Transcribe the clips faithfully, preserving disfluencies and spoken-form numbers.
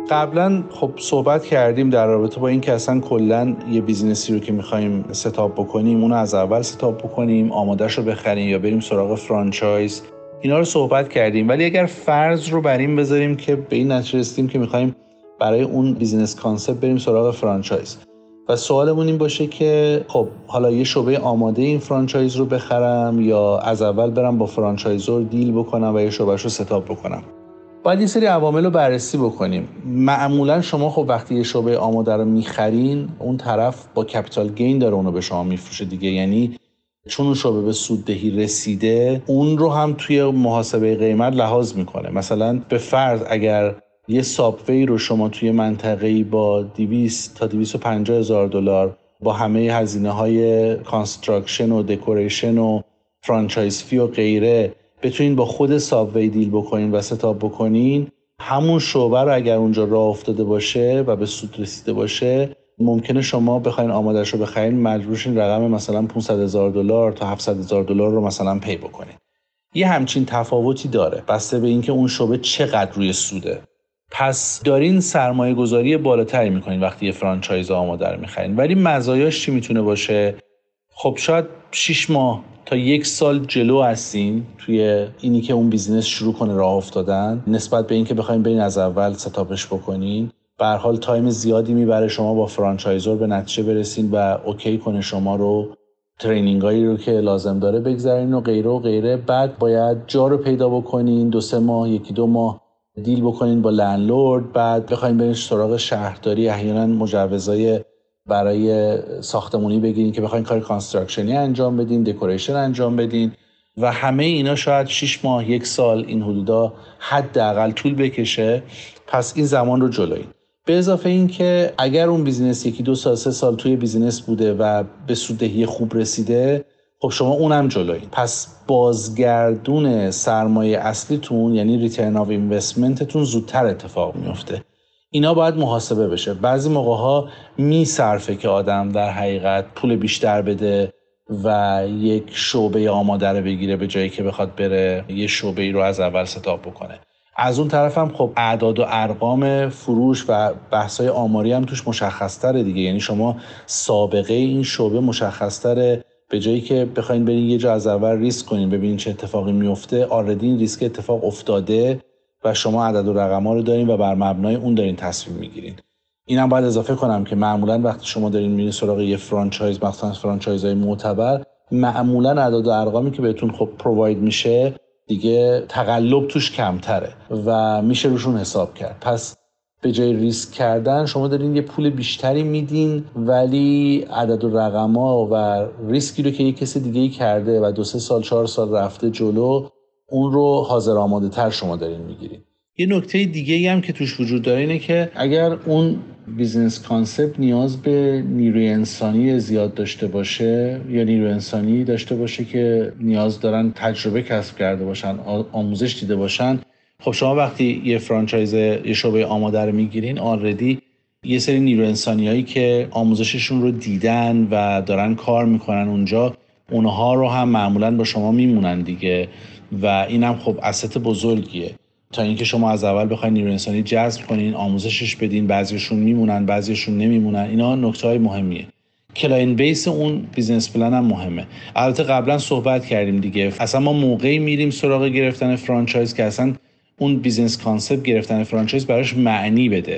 قبلا خب صحبت کردیم در رابطه با این که اصلا کلا یه بیزینسی رو که میخوایم ستاپ بکنیم اون رو از اول ستاپ بکنیم، آمادهش رو بخریم یا بریم سراغ فرانچایز. اینا رو صحبت کردیم. ولی اگر فرض رو بر این بذاریم که به این نتیجه رسیدیم که میخوایم برای اون بیزینس کانسپت بریم سراغ فرانچایز و سوالمون این باشه که خب حالا یه شعبه آماده این فرانچایز رو بخرم یا از اول برم با فرانچایزور دیل بکنم و یه شعبهش رو ستاپ بکنم، باید یه سری عوامل رو بررسی بکنیم. معمولا شما خب وقتی یه شعبه آماده رو میخرین، اون طرف با کپیتال گین داره اونو به شما میفروشه دیگه، یعنی چون اون شعبه به سوددهی رسیده اون رو هم توی محاسبه قیمت لحاظ میکنه. مثلا به فرض اگر یه سابوی رو شما توی منطقه‌ای با دویست تا دویست و پنجاه هزار دلار با همه هزینه های کانستراکشن و دکوریشن و فرانچایز فی و غیره بتونین با خود سابوی دیل بکنین و ستاپ بکنین، همون شعبه رو اگر اونجا راه افتاده باشه و به سود رسیده باشه، ممکنه شما بخواین آمادهش رو بخرین مجبورشین رقم مثلا پانصد هزار دلار تا هفتصد هزار دلار رو مثلا پی بکنین. یه همچین تفاوتی داره بسته به اینکه اون شعبه چقدر روی سوده. پس دارین سرمایه گذاری بالاتری میکنین وقتی یه فرانچایز آماده رو میخرین. ولی مزایاش چی میتونه باشه؟ خب شاید شش ماه تا یک سال جلو هستین توی اینی که اون بیزینس شروع کنه راه افتادن، نسبت به اینکه بخواید برین از اول ستاپش بکنین. به هر حال تایم زیادی میبره شما با فرانچایزور به نتیجه برسین و اوکی کنه شما رو، ترینینگایی رو که لازم داره بگذارین و غیره و غیره. بعد باید جا رو پیدا بکنین، دو سه ماه یکی دو ماه دیل بکنین با لندلورد، بعد بخواید برین سراغ شهرداری، احیانا مجوزای برای ساختمونی بگیرین که بخواین کار کانستراکشنی انجام بدین، دکوریشن انجام بدین و همه اینا شاید شش ماه یک سال این حدودا حداقل طول بکشه. پس این زمان رو جلوین. به اضافه این که اگر اون بیزینس یکی دو سال سه سال توی بیزینس بوده و به سوددهی خوب رسیده، خب شما اونم جلوین. پس بازگردون سرمایه اصلیتون یعنی ریترن آف اینوستمنتتون زودتر اتفاق میفته. اینا باید محاسبه بشه. بعضی موقع ها میصرفه که آدم در حقیقت پول بیشتر بده و یک شعبه آماده رو بگیره به جایی که بخواد بره یه شعبه ای رو از اول ستاپ بکنه. از اون طرف هم خب اعداد و ارقام فروش و بحث‌های آماری هم توش مشخص‌تره دیگه، یعنی شما سابقه این شعبه مشخص‌تره. به جایی که بخواید برین یه جا از اول ریسک کنین ببینین چه اتفاقی میفته، آردی این ریسک اتفاق افتاده و شما عدد و رقم‌ها رو دارین و بر مبنای اون دارین تصمیم میگیرین. اینم باید اضافه کنم که معمولا وقتی شما دارین میرین سراغ یه فرانچایز، مثلا فرانچایزهای معتبر، معمولا اعداد و ارقامی که بهتون خب پروواید میشه دیگه تقلب توش کمتره و میشه روشون حساب کرد. پس به جای ریسک کردن شما دارین یه پول بیشتری میدین ولی عدد و رقم‌ها و ریسکی رو که یه کسی دیگه‌ای کرده و دو سه سال چهار سال رفته جلو، اون رو حاضر آماده تر شما دارین میگیرین. یه نکته دیگه‌ای هم که توش وجود داره اینه که اگر اون بیزنس کانسپت نیاز به نیروی انسانی زیاد داشته باشه یا نیروی انسانی داشته باشه که نیاز دارن تجربه کسب کرده باشن، آموزش دیده باشن، خب شما وقتی یه فرانچایز یه شعبه آماده رو میگیرین، آلردی یه سری نیروی انسانیایی که آموزششون رو دیدن و دارن کار میکنن اونجا، اونها رو هم معمولاً با شما میمونن دیگه و اینم خب اسست بزرگیه تا اینکه شما از اول بخواید نیروی انسانی جذب کنین، آموزشش بدین، بعضیشون میمونن بعضیشون نمیمونن. اینا نکته‌های مهمیه. کلاینت بیس اون بیزنس پلن هم مهمه. البته قبلا صحبت کردیم دیگه، اصلا ما موقعی میریم سراغ گرفتن فرانچایز که اصلا اون بیزنس کانسپت گرفتن فرانچایز براش معنی بده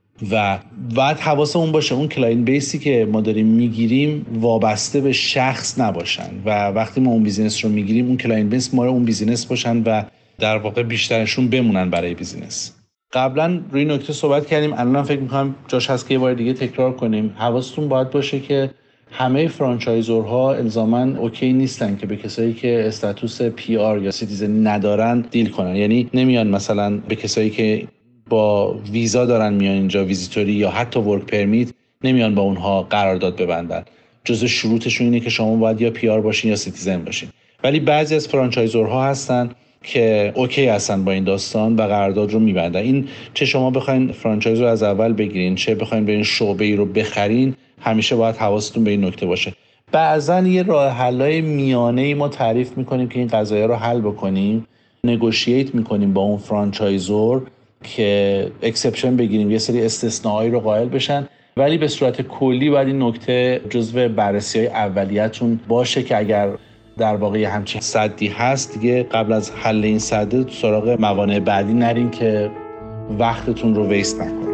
و بعد حواسمون باشه اون کلاینت بیسی که ما داریم میگیریم وابسته به شخص نباشن و وقتی ما اون بیزنس رو میگیریم اون کلاینت بیس ما رو اون بیزنس باشن و در واقع بیشترشون بمونن برای بیزینس. قبلا روی نکته صحبت کردیم، الان فکر می‌کنم جاش هست که یه بار دیگه تکرار کنیم. حواستون باید باشه که همه فرانچایزورها الزاماً اوکی نیستن که به کسایی که استاتوس پی آر یا سیتیزن ندارن دیل کنن. یعنی نمیان مثلا به کسایی که با ویزا دارن میان اینجا، ویزیتوری یا حتی ورک پرمیت، نمیان با اونها قرارداد ببندن. جزء شروطشون اینه که شما باید یا پی آر باشین یا سیتیزن باشین. ولی بعضی از فرانچایزورها هستن که اوکی هستن با این داستان و قرارداد رو میبندن. این چه شما بخواین فرانچایز رو از اول بگیرین چه بخواین برین شعبه ای رو بخرین، همیشه باید حواستون به این نکته باشه. بعضا یه راه حلای میانه‌ای ما تعریف میکنیم که این قضایا رو حل بکنیم، نگوشییت میکنیم با اون فرانچایزور که اکسپشن بگیریم، یه سری استثناءایی رو قائل بشن، ولی به صورت کلی باید این نکته جزو بررسی‌های اولیه‌تون باشه که اگر در واقع همچین سدی هست دیگه قبل از حل این سد سراغ موانع بعدی نرین که وقتتون رو ویست نکنید.